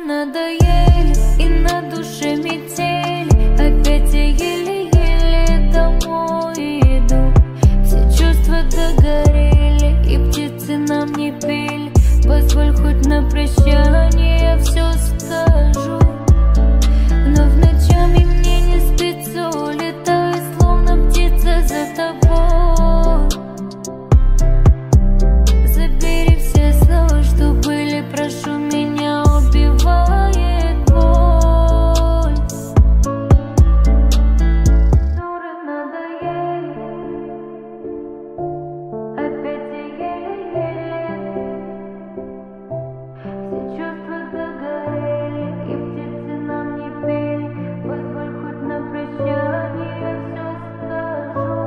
надоели, и на душе метели. Опять я еле-еле домой иду. Все чувства догорели, и птицы нам не пели. Позволь хоть на прощание я все скажу. Вновь ночами мне не спится, улетаю, словно птица за тобой. Забери все слова, что были, прошу, меня убивает боль. Ссоры надоели, опять я еле-еле. Все чувства догорели, и птицы нам не пели. Позволь хоть на прощание я все скажу.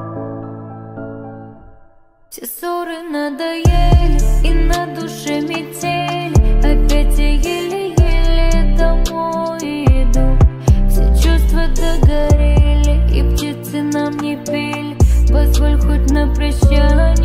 Все ссоры надоели, и на душе метели. Опять я еле-еле домой иду. Все чувства догорели, и птицы нам не пели. Позволь хоть на прощание